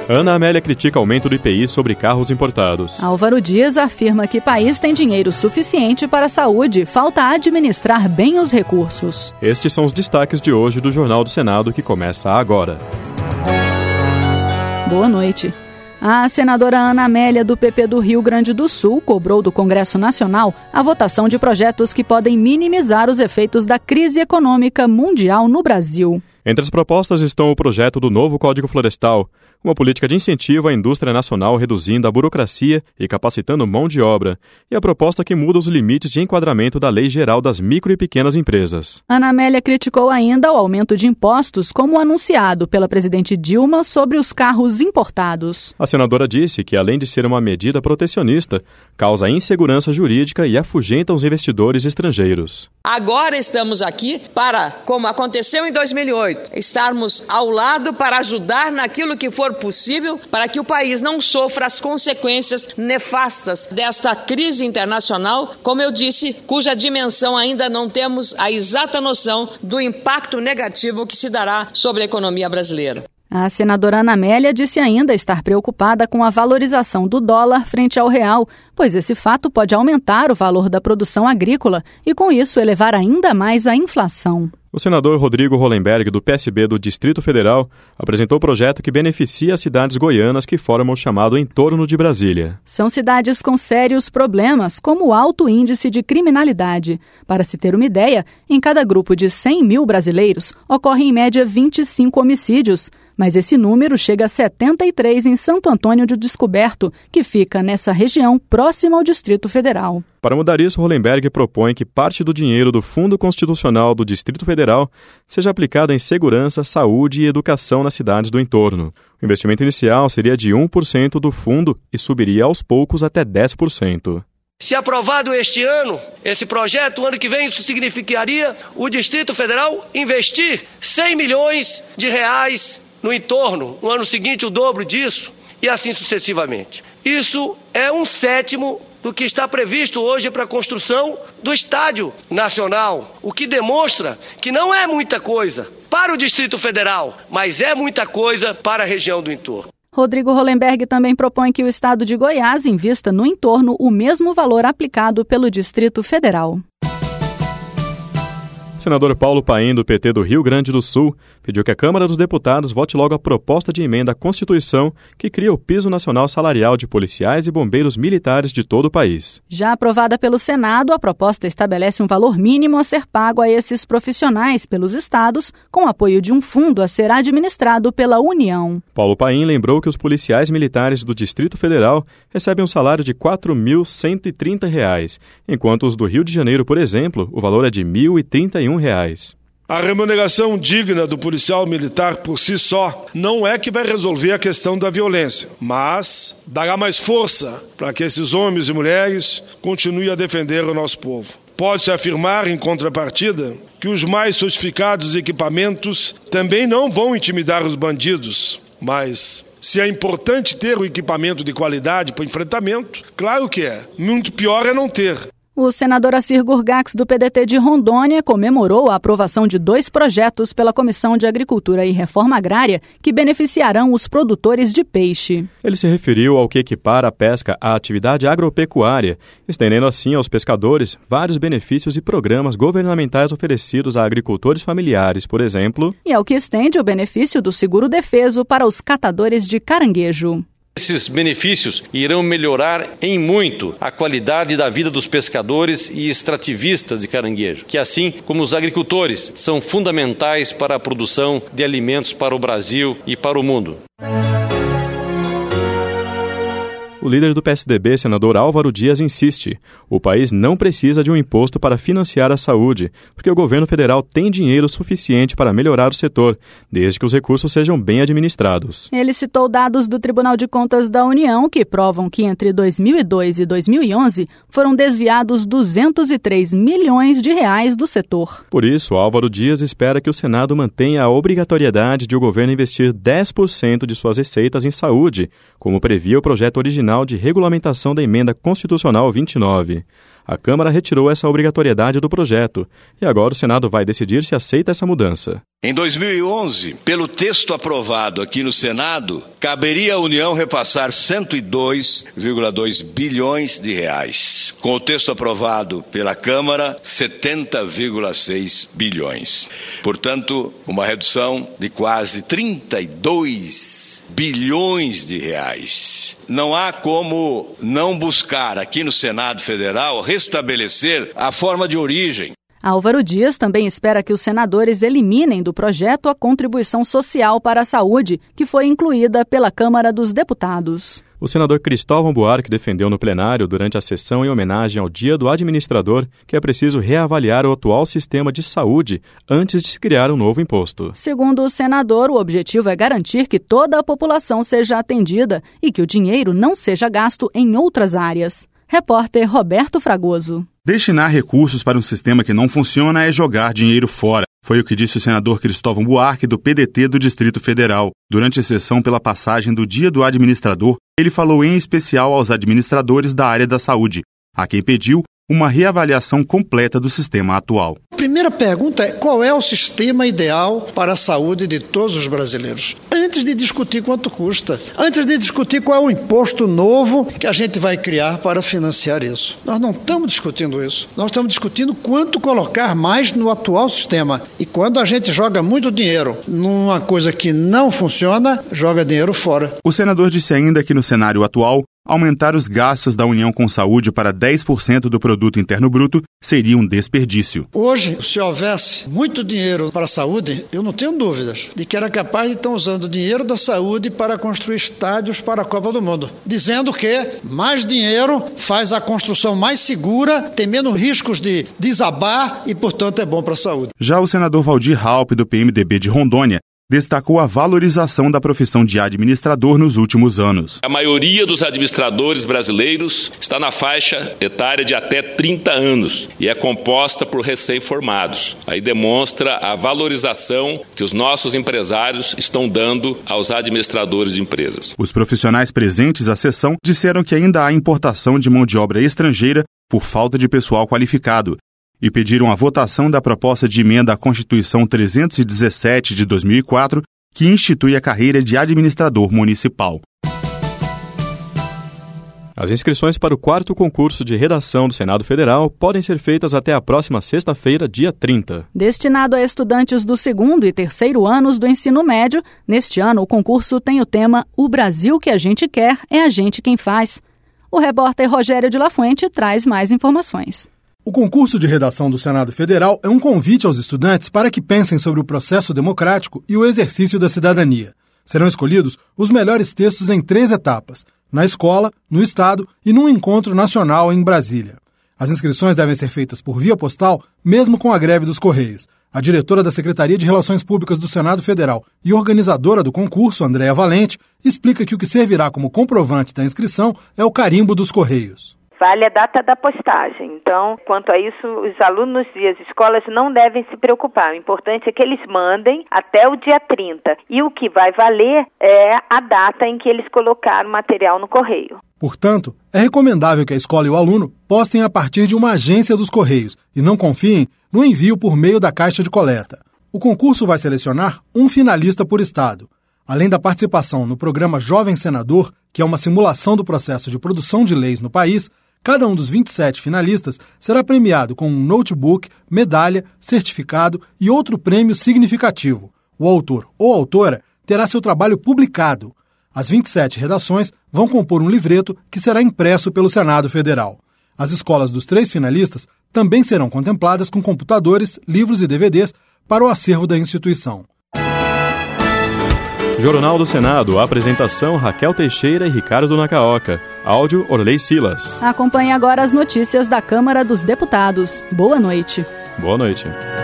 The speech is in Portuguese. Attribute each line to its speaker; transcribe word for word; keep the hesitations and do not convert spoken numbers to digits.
Speaker 1: Ana Amélia critica aumento do I P I sobre carros importados.
Speaker 2: Álvaro Dias afirma que país tem dinheiro suficiente para a saúde, falta administrar bem os recursos.
Speaker 1: Estes são os destaques de hoje do Jornal do Senado, que começa agora.
Speaker 2: Boa noite. A senadora Ana Amélia, do P P do Rio Grande do Sul, cobrou do Congresso Nacional a votação de projetos que podem minimizar os efeitos da crise econômica mundial no Brasil.
Speaker 1: Entre as propostas estão o projeto do novo Código Florestal, uma política de incentivo à indústria nacional reduzindo a burocracia e capacitando mão de obra, e a proposta que muda os limites de enquadramento da Lei Geral das Micro e Pequenas Empresas.
Speaker 2: Ana Amélia criticou ainda o aumento de impostos, como anunciado pela presidente Dilma sobre os carros importados.
Speaker 1: A senadora disse que, além de ser uma medida protecionista, causa insegurança jurídica e afugenta os investidores estrangeiros.
Speaker 3: Agora estamos aqui para, como aconteceu em dois mil e oito, estarmos ao lado para ajudar naquilo que for possível para que o país não sofra as consequências nefastas desta crise internacional, como eu disse, cuja dimensão ainda não temos a exata noção do impacto negativo que se dará sobre a economia brasileira.
Speaker 2: A senadora Ana Amélia disse ainda estar preocupada com a valorização do dólar frente ao real, pois esse fato pode aumentar o valor da produção agrícola e, com isso, elevar ainda mais a inflação.
Speaker 1: O senador Rodrigo Hollenberg, do P S B do Distrito Federal, apresentou o projeto que beneficia as cidades goianas que formam o chamado entorno de Brasília.
Speaker 2: São cidades com sérios problemas, como o alto índice de criminalidade. Para se ter uma ideia, em cada grupo de cem mil brasileiros, ocorrem em média vinte e cinco homicídios. Mas esse número chega a setenta e três em Santo Antônio do Descoberto, que fica nessa região próxima ao Distrito Federal.
Speaker 1: Para mudar isso, Hollenberg propõe que parte do dinheiro do Fundo Constitucional do Distrito Federal seja aplicado em segurança, saúde e educação nas cidades do entorno. O investimento inicial seria de um por cento do fundo e subiria aos poucos até dez por cento.
Speaker 4: Se aprovado este ano, esse projeto, o ano que vem, isso significaria o Distrito Federal investir cem milhões de reais no entorno, no ano seguinte o dobro disso, e assim sucessivamente. Isso é um sétimo do que está previsto hoje para a construção do Estádio Nacional, o que demonstra que não é muita coisa para o Distrito Federal, mas é muita coisa para a região do entorno.
Speaker 2: Rodrigo Hollenberg também propõe que o estado de Goiás invista no entorno o mesmo valor aplicado pelo Distrito Federal.
Speaker 1: O senador Paulo Paim, do P T do Rio Grande do Sul, pediu que a Câmara dos Deputados vote logo a proposta de emenda à Constituição que cria o piso nacional salarial de policiais e bombeiros militares de todo o país.
Speaker 2: Já aprovada pelo Senado, a proposta estabelece um valor mínimo a ser pago a esses profissionais pelos estados, com apoio de um fundo a ser administrado pela União.
Speaker 1: Paulo Paim lembrou que os policiais militares do Distrito Federal recebem um salário de quatro mil cento e trinta reais, enquanto os do Rio de Janeiro, por exemplo, o valor é de mil e trinta e um reais.
Speaker 5: A remuneração digna do policial militar por si só não é que vai resolver a questão da violência, mas dará mais força para que esses homens e mulheres continuem a defender o nosso povo. Pode-se afirmar, em contrapartida, que os mais sofisticados equipamentos também não vão intimidar os bandidos, mas se é importante ter o equipamento de qualidade para o enfrentamento, claro que é. Muito pior é não ter.
Speaker 2: O senador Assir Gurgax, do P D T de Rondônia, comemorou a aprovação de dois projetos pela Comissão de Agricultura e Reforma Agrária que beneficiarão os produtores de peixe.
Speaker 1: Ele se referiu ao que equipara a pesca à atividade agropecuária, estendendo assim aos pescadores vários benefícios e programas governamentais oferecidos a agricultores familiares, por exemplo,
Speaker 2: e ao que estende o benefício do seguro defeso para os catadores de caranguejo.
Speaker 6: Esses benefícios irão melhorar em muito a qualidade da vida dos pescadores e extrativistas de caranguejo, que assim como os agricultores são fundamentais para a produção de alimentos para o Brasil e para o mundo.
Speaker 1: O líder do P S D B, senador Álvaro Dias, insiste: o país não precisa de um imposto para financiar a saúde, porque o governo federal tem dinheiro suficiente para melhorar o setor, desde que os recursos sejam bem administrados.
Speaker 2: Ele citou dados do Tribunal de Contas da União que provam que entre dois mil e dois e dois mil e onze foram desviados duzentos e três milhões de reais do setor.
Speaker 1: Por isso, Álvaro Dias espera que o Senado mantenha a obrigatoriedade de o governo investir dez por cento de suas receitas em saúde, como previa o projeto original de regulamentação da Emenda Constitucional vinte e nove. A Câmara retirou essa obrigatoriedade do projeto e agora o Senado vai decidir se aceita essa mudança.
Speaker 7: Em dois mil e onze, pelo texto aprovado aqui no Senado, caberia à União repassar cento e dois vírgula dois bilhões de reais. Com o texto aprovado pela Câmara, setenta vírgula seis bilhões. Portanto, uma redução de quase trinta e dois bilhões de reais. Não há como não buscar aqui no Senado Federal restabelecer a forma de origem.
Speaker 2: Álvaro Dias também espera que os senadores eliminem do projeto a contribuição social para a saúde, que foi incluída pela Câmara dos Deputados.
Speaker 1: O senador Cristóvão Buarque defendeu no plenário, durante a sessão em homenagem ao Dia do Administrador, que é preciso reavaliar o atual sistema de saúde antes de se criar um novo imposto.
Speaker 2: Segundo o senador, o objetivo é garantir que toda a população seja atendida e que o dinheiro não seja gasto em outras áreas. Repórter Roberto Fragoso.
Speaker 8: Destinar recursos para um sistema que não funciona é jogar dinheiro fora. Foi o que disse o senador Cristóvão Buarque, do P D T do Distrito Federal. Durante a sessão pela passagem do Dia do Administrador, ele falou em especial aos administradores da área da saúde, a quem pediu uma reavaliação completa do sistema atual.
Speaker 9: A primeira pergunta é: qual é o sistema ideal para a saúde de todos os brasileiros? Antes de discutir quanto custa, antes de discutir qual é o imposto novo que a gente vai criar para financiar isso. Nós não estamos discutindo isso. Nós estamos discutindo quanto colocar mais no atual sistema. E quando a gente joga muito dinheiro numa coisa que não funciona, joga dinheiro fora.
Speaker 8: O senador disse ainda que no cenário atual, aumentar os gastos da União com saúde para dez por cento do produto interno bruto seria um desperdício.
Speaker 9: Hoje, se houvesse muito dinheiro para a saúde, eu não tenho dúvidas de que era capaz de estar usando o dinheiro da saúde para construir estádios para a Copa do Mundo, dizendo que mais dinheiro faz a construção mais segura, tem menos riscos de desabar e, portanto, é bom para a saúde.
Speaker 8: Já o senador Valdir Raupp, do P M D B de Rondônia, destacou a valorização da profissão de administrador nos últimos anos.
Speaker 10: A maioria dos administradores brasileiros está na faixa etária de até trinta anos e é composta por recém-formados. Aí demonstra a valorização que os nossos empresários estão dando aos administradores de empresas.
Speaker 8: Os profissionais presentes à sessão disseram que ainda há importação de mão de obra estrangeira por falta de pessoal qualificado e pediram a votação da proposta de emenda à Constituição trezentos e dezessete de dois mil e quatro, que institui a carreira de administrador municipal.
Speaker 1: As inscrições para o quarto concurso de redação do Senado Federal podem ser feitas até a próxima sexta-feira, dia trinta.
Speaker 2: Destinado a estudantes do segundo e terceiro anos do ensino médio, neste ano o concurso tem o tema O Brasil que a gente quer é a gente quem faz. O repórter Rogério de La Fuente traz mais informações.
Speaker 11: O concurso de redação do Senado Federal é um convite aos estudantes para que pensem sobre o processo democrático e o exercício da cidadania. Serão escolhidos os melhores textos em três etapas: na escola, no estado e num encontro nacional em Brasília. As inscrições devem ser feitas por via postal, mesmo com a greve dos Correios. A diretora da Secretaria de Relações Públicas do Senado Federal e organizadora do concurso, Andréa Valente, explica que o que servirá como comprovante da inscrição é o carimbo dos Correios.
Speaker 12: Vale a data da postagem. Então, quanto a isso, os alunos e as escolas não devem se preocupar. O importante é que eles mandem até o dia trinta. E o que vai valer é a data em que eles colocaram o material no correio.
Speaker 11: Portanto, é recomendável que a escola e o aluno postem a partir de uma agência dos Correios e não confiem no envio por meio da caixa de coleta. O concurso vai selecionar um finalista por estado. Além da participação no programa Jovem Senador, que é uma simulação do processo de produção de leis no país, cada um dos vinte e sete finalistas será premiado com um notebook, medalha, certificado e outro prêmio significativo. O autor ou autora terá seu trabalho publicado. As vinte e sete redações vão compor um livreto que será impresso pelo Senado Federal. As escolas dos três finalistas também serão contempladas com computadores, livros e D V Ds para o acervo da instituição.
Speaker 1: Jornal do Senado, apresentação Raquel Teixeira e Ricardo Nacaoca. Áudio Orley Silas.
Speaker 2: Acompanhe agora as notícias da Câmara dos Deputados. Boa noite.
Speaker 1: Boa noite.